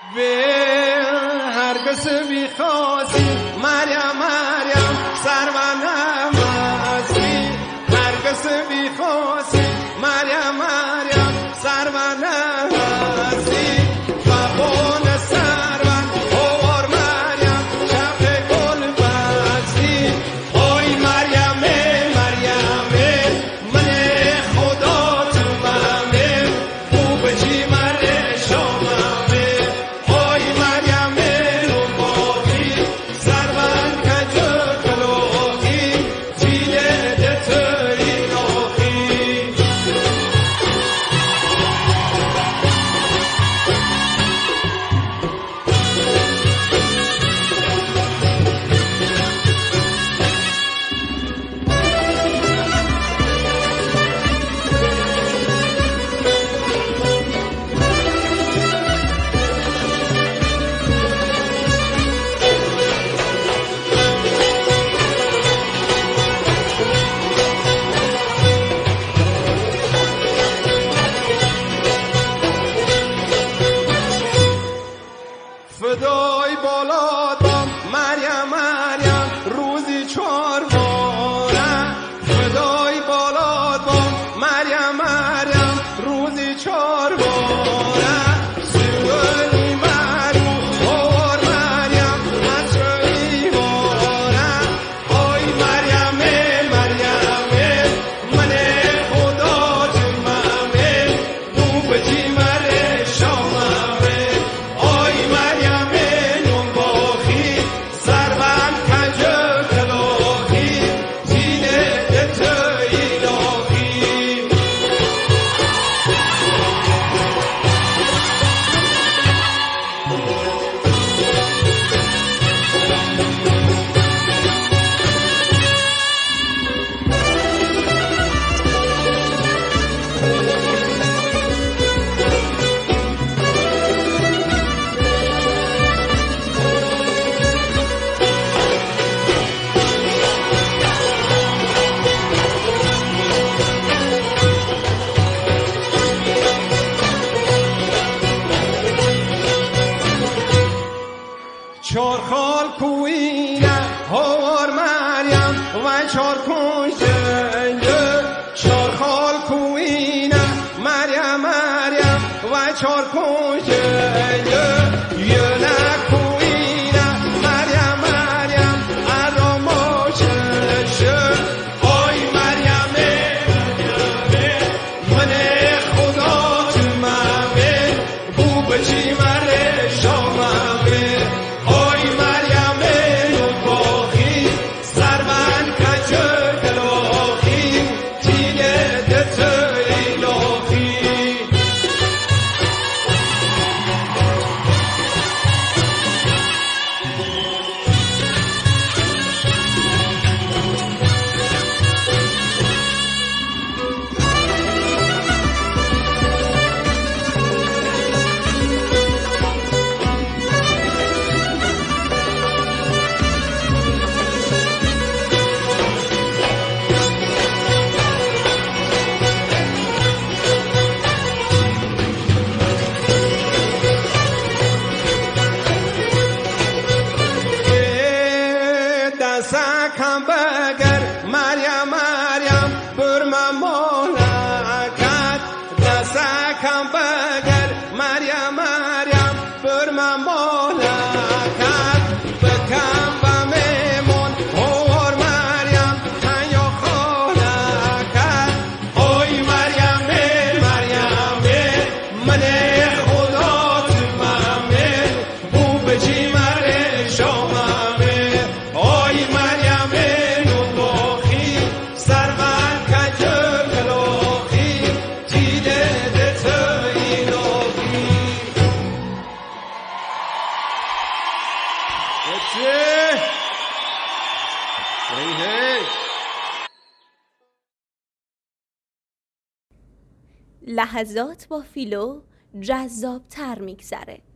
به هر کس بیخواستی مریم مریم سرمنم هستی، هر کس بیخواستی مریم مریم سرمنم هستی، فقون سرون اوار مریم شب گل بستی، آی مریم مریم من خدا تو منه خوب چی مره شاممه، آی مریم رو باقی سرون کجا کلاقی جیله دتوی ناقی. فدای بالا دام مریم مریم روزی 4 باره، فدای بالا دام مریم مریم روزی 4 باره، سوگلی مرو اور مریم مصری باره، آی مریم مریم من خدا جمعه خوب چی مره شاممه، آی مریم نون باخی سرون کجا کلاقی جیله دتوی لاقی. چار خال کوینه هوار مریم و 4 کنجنگه، 4 خال کوینه مریم مریم و 4 کنجنگه، یه کوینه مریم مریم اراماشه، آی مریم مریم من خدا جمعه خوب چی مره شاممه، آی مریم نون باخی سرون کجا کلاقی جیله دتوی لاقی. دستکم بگر مریم مریم برم مالکت، دستکم بگر مریم مریم برم مالکت، بکم بمیمون هوار مریم تنیا خالکت، آی مریم مریم من خدا تو منه خوب چی مره شاممه، آی مریم نون باخی سرون کجا کلاقی جیله دتوی لاقی. لحظات با فیلو جذاب‌تر می‌گذره.